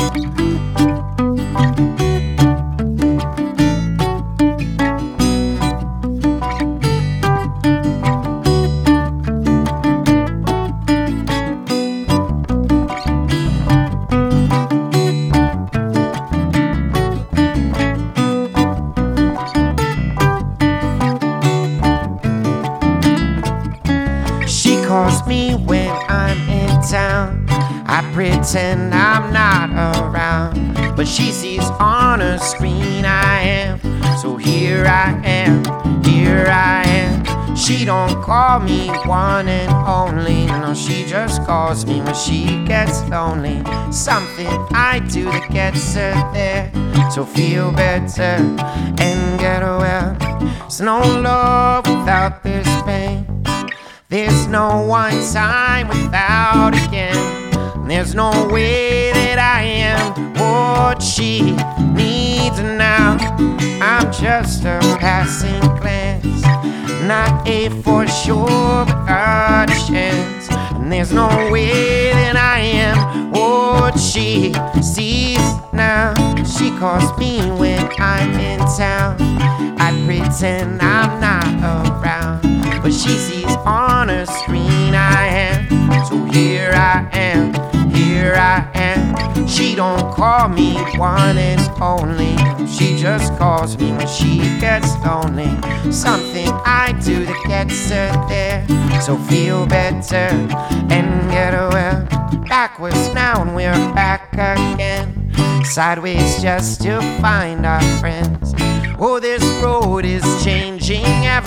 Calls me when I'm in town. I pretend I'm not around, but she sees on her screen I am. So here I am, here I am. She don't call me one and only. No, she just calls me when she gets lonely. Something I do that gets her there. So feel better and get well. There's no love without this pain. There's no one time without again. There's no way that I am what she needs now. I'm just a passing glance, not a for sure, but a chance. And there's no way that I am what she sees now. She calls me when I'm in town. I pretend I'm not around, but she sees on her screen I am. So here I am, here I am. She don't call me one and only. She just calls me when she gets lonely. Something I do that gets her there. So feel better and get well. Backwards now and we're back again. Sideways just to find our friends. Oh, this road is changing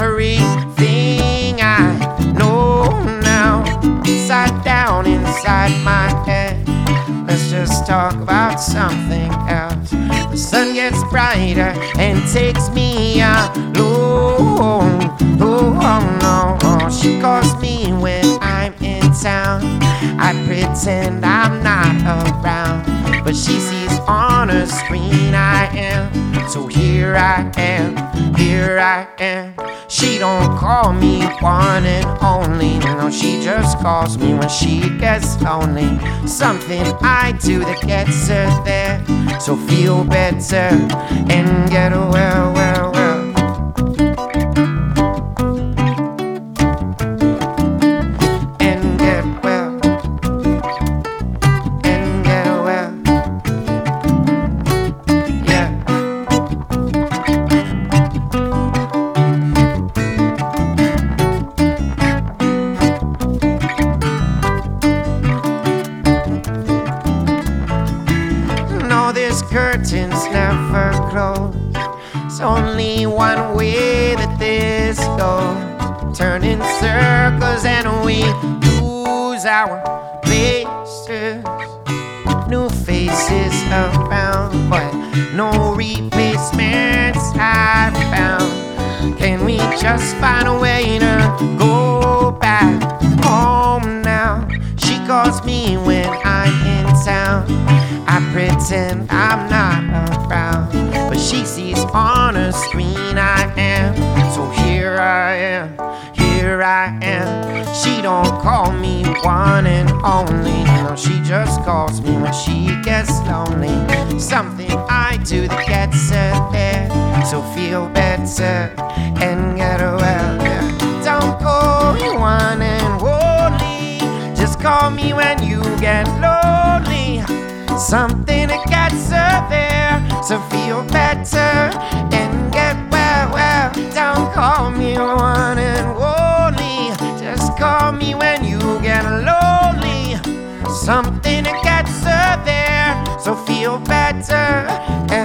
everything I know now. Upside down inside my head. Let's just talk about something else. The sun gets brighter and takes me alone. Oh no, she calls me when I'm in town. I pretend I'm not around, but she sees on her screen I am. So here I am, here I am. She don't call me one and only. No, she just calls me when she gets lonely. Something I do that gets her there. So feel better and get well, well, well. And get well. And get well. Yeah. No, this curtain's never closed. It's only one way that this goes. Turn in circles and we lose our places. New faces around, but no replacements I found. Can we just find a way to go back home now? She calls me when I'm in town. I pretend I'm not around, but she sees on her screen I am. So here I am, here I am. She don't call me one and only. No, she just calls me when she gets lonely. Something I do that gets her there. So feel better and get well. Yeah. Don't call me one and only. Just call me when you get lonely. Something that gets her there. So feel better and get well, well. Don't call me one and only. Just call me when you get lonely. Something that gets her there. So feel better